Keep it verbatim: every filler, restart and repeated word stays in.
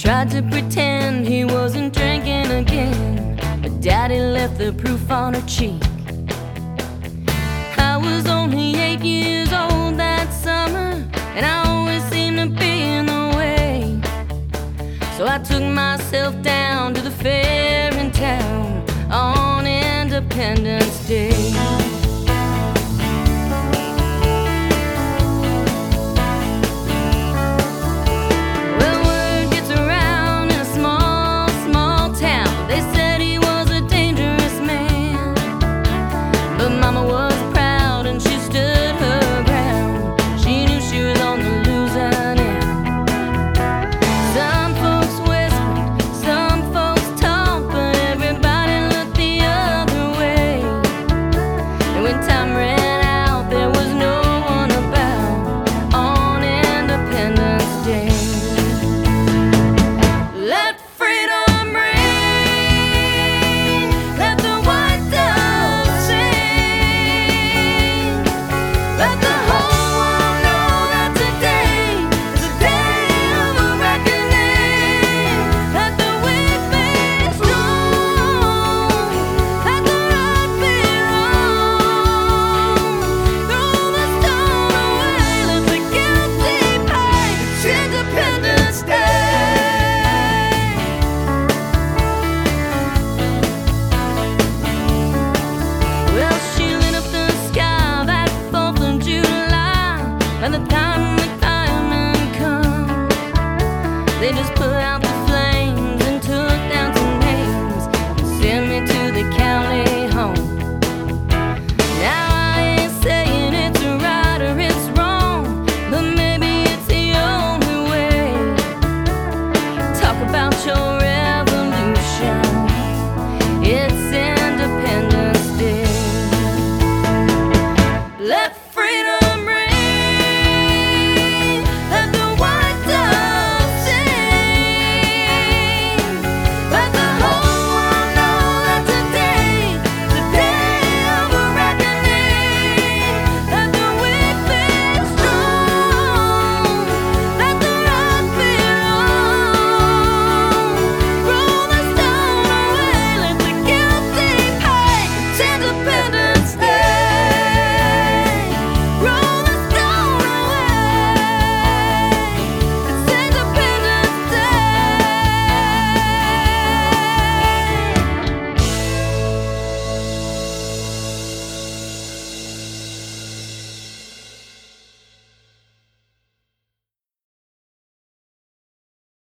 Tried to pretend he wasn't drinking again, but Daddy left the proof on her cheek. I was only eight years old that summer, and I always seemed to be in the way. So I took myself down to the fair in town on Independence Day. And the time the firemen come, they just pull out the